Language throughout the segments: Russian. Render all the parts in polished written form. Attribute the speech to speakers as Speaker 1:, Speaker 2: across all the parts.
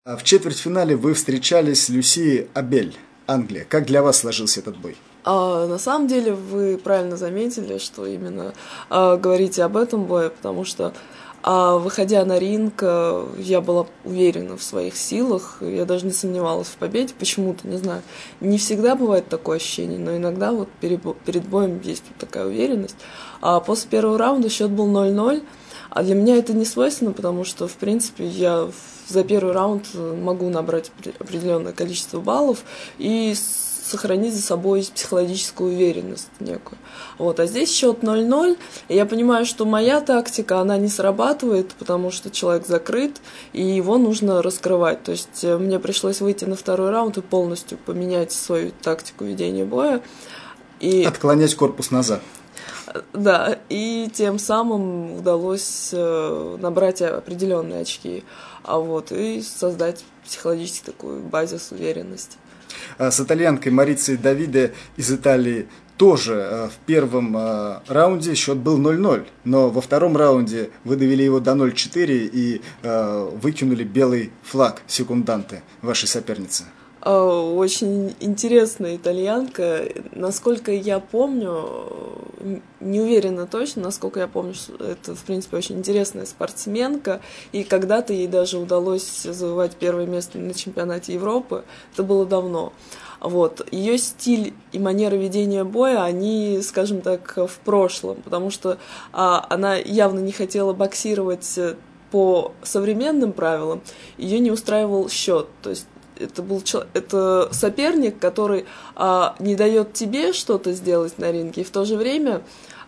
Speaker 1: А в четвертьфинале вы встречались с Люси Абель, Англия. Как для вас сложился этот бой?
Speaker 2: На самом деле вы правильно заметили, что именно говорите об этом бое, потому что, выходя на ринг, я была уверена в своих силах, я даже не сомневалась в победе, почему-то, не знаю. Не всегда бывает такое ощущение, но иногда вот перед боем есть вот такая уверенность. После первого раунда счет был 0-0, а для меня это не свойственно, потому что, в принципе, я за первый раунд могу набрать определенное количество баллов и сохранить за собой психологическую уверенность некую. Вот. А здесь счет 0-0, и я понимаю, что моя тактика, она не срабатывает, потому что человек закрыт, и его нужно раскрывать. То есть мне пришлось выйти на второй раунд и полностью поменять свою тактику ведения боя. И...
Speaker 1: Отклонять корпус назад.
Speaker 2: Да, и тем самым удалось набрать определенные очки, и создать психологически такую базис уверенности.
Speaker 1: С итальянкой Марицей Давиде из Италии тоже в первом раунде счет был 0-0, но во втором раунде вы довели его до 0-4 и выкинули белый флаг секунданты вашей соперницы.
Speaker 2: Очень интересная итальянка. Насколько я помню, не уверена точно, насколько я помню, что это, в принципе, очень интересная спортсменка. И когда-то ей даже удалось завоевать первое место на чемпионате Европы. Это было давно. Вот. Ее стиль и манера ведения боя, они, скажем так, в прошлом, потому что она явно не хотела боксировать по современным правилам, ее не устраивал счет. То есть это соперник, который не дает тебе что-то сделать на ринге, и в то же время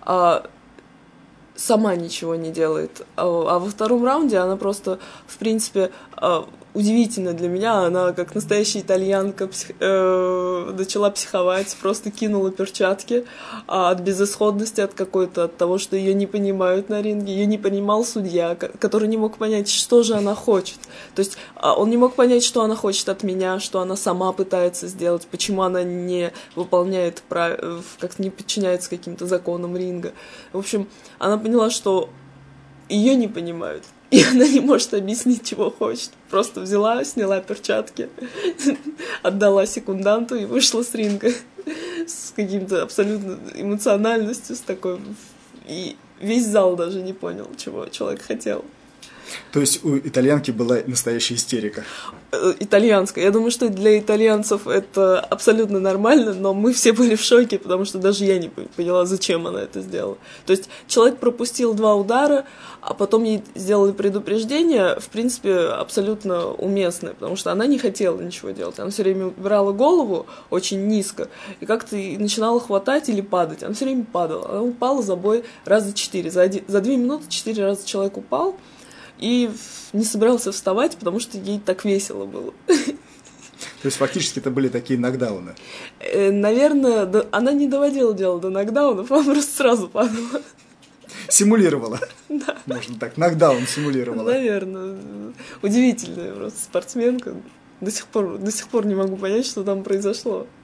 Speaker 2: сама ничего не делает. А во втором раунде она просто, в принципе, удивительно для меня, она как настоящая итальянка начала психовать, просто кинула перчатки от безысходности, от того, что ее не понимают на ринге. Ее не понимал судья, который не мог понять, что же она хочет. То есть он не мог понять, что она хочет от меня, что она сама пытается сделать, почему она не выполняет, как-то не подчиняется каким-то законам ринга. В общем, она поняла, что ее не понимают. И она не может объяснить, чего хочет. Просто взяла, сняла перчатки, отдала секунданту и вышла с ринга с каким-то абсолютно эмоциональностью, с такой. И весь зал даже не понял, чего человек хотел.
Speaker 1: То есть у итальянки была настоящая истерика?
Speaker 2: Итальянская. Я думаю, что для итальянцев это абсолютно нормально, но мы все были в шоке, потому что даже я не поняла, зачем она это сделала. То есть человек пропустил 2 удара, а потом ей сделали предупреждение, в принципе, абсолютно уместное, потому что она не хотела ничего делать. Она все время убирала голову очень низко и как-то начинала хватать или падать. Она все время падала. Она упала за бой раза 4. За 2 минуты 4 раза человек упал и не собирался вставать, потому что ей так весело было.
Speaker 1: То есть фактически это были такие нокдауны?
Speaker 2: Наверное, она не доводила дело до нокдаунов, она просто сразу падала.
Speaker 1: Симулировала.
Speaker 2: Да.
Speaker 1: Можно так, нокдаун симулировала.
Speaker 2: Наверное. Удивительная просто спортсменка. До сих пор не могу понять, что там произошло.